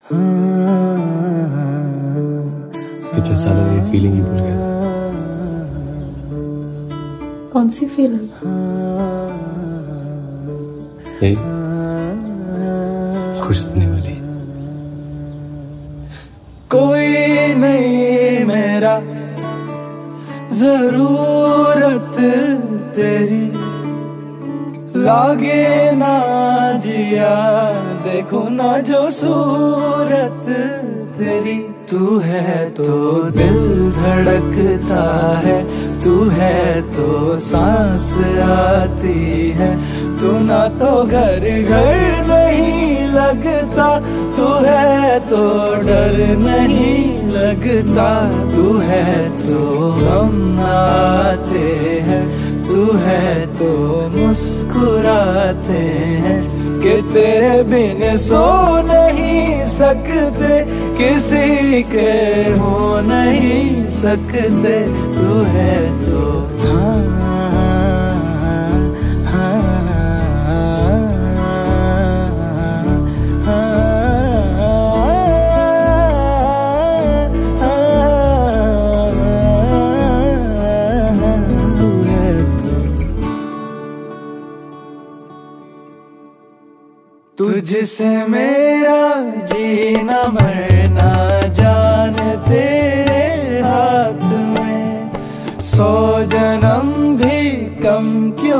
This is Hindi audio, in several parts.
इतने सालों में ये फीलिंग ही भूल गया। कौन सी फीलिंग? यही खुश रहने वाली। कोई नहीं मेरा जरूरत तेरी, लागे ना जिया देखो ना जो सूरत तेरी। तू है तो दिल धड़कता है, तू है तो सांस आती है, तू ना तो घर घर नहीं लगता, तू है तो डर नहीं लगता, तू है तो गम आते हैं, तू है तो मुस्कुराते हैं कि तेरे बिन सो नहीं सकते, किसी के हो नहीं सकते। तू है तो तुझसे मेरा जीना मरना जान तेरे हाथ में, 100 जन्म भी कम क्यों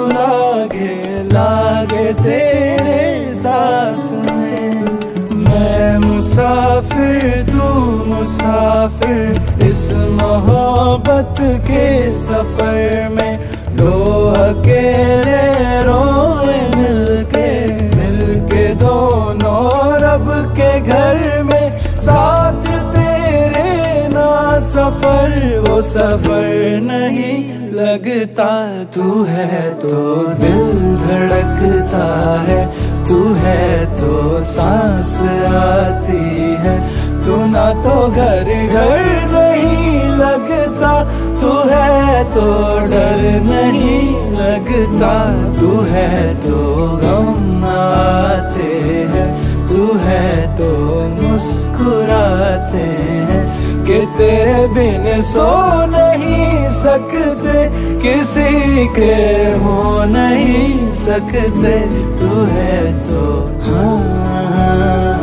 लागे तेरे साथ में। मैं मुसाफिर तू मुसाफिर इस मोहब्बत के सफर में, दो अकेले रोए मिलके दोनों रब के घर में, साथ तेरे ना सफर वो सफर नहीं लगता। तू है तो दिल धड़कता है, तू है तो सांस आती है, तू ना तो घर घर नहीं लगता, तू है तो डर नहीं लगता, तू है तो गम आते हैं, तू है तो मुस्कुराते हैं कि तेरे बिन सो नहीं सकते, किसी के हो नहीं सकते। तू है तो हाँ